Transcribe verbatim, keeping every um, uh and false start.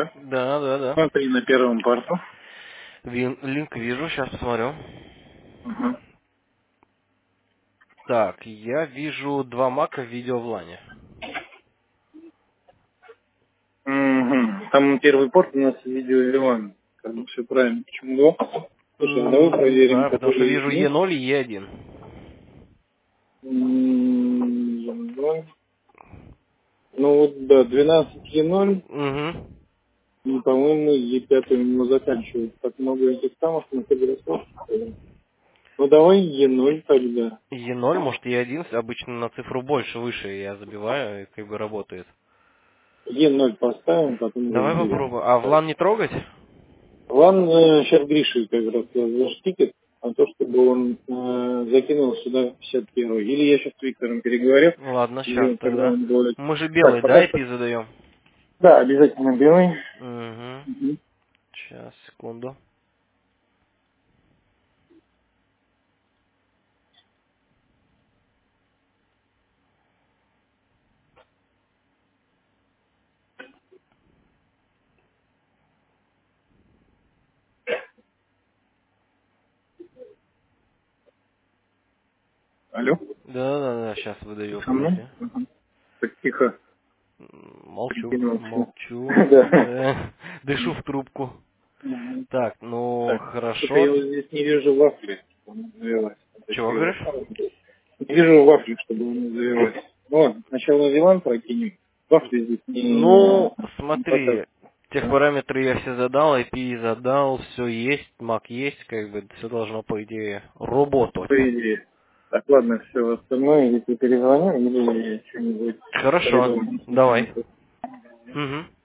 да? Да, да, да. Смотри на первом порту. Вин- линк вижу, сейчас посмотрю. Угу. Так, я вижу два мака в видео в лане. Угу. Там первый порт у нас видео Вилан. Как бы все правильно. Почему два? Слушай, а давай М, Не проверим, знаю, потому что который из вижу них. Е ноль и Е один. М, два. Ну вот, да, двенадцать Е ноль. Угу. И, по-моему, Е пять у него заканчивает. Так много этих самых на адресов. Ну давай Е ноль тогда. Е ноль, может Е один, обычно на цифру больше, выше я забиваю, и как бы работает. Е ноль поставим, потом Давай разберем. попробуем. А в лан не трогать? Ван э, сейчас Гриша как раз заштикет на то, чтобы он э, закинул сюда пятьдесят первый. Или я сейчас с Виктором переговорю, Ладно, сейчас или когда тогда. он будет. Мы же Так, белый, да, пока I P что. задаем? Да, обязательно белый. Угу. Мгм. Сейчас, секунду. Алло, Да, да, да, сейчас ты выдаю, со мной? подожди. Мгм. Так тихо, М, Молчу, прикинулся. молчу. Да. Да. Дышу в трубку. Мгм. Так, ну Так, что-то хорошо. я вот здесь не вижу вафли, чтобы он завелась. Чего Красиво. говоришь? Не вижу вафли, чтобы он не завелась. Ну ладно, сначала Вилан прокинем. Вафли здесь не, Ну, не показывают. смотри, тех параметры я все задал, I P задал, все есть, Mac есть, как бы все должно, по идее, работать. По идее. Так, ладно, все, остальное, если перезвоню, или что-нибудь Хорошо, придумаем. давай. Угу.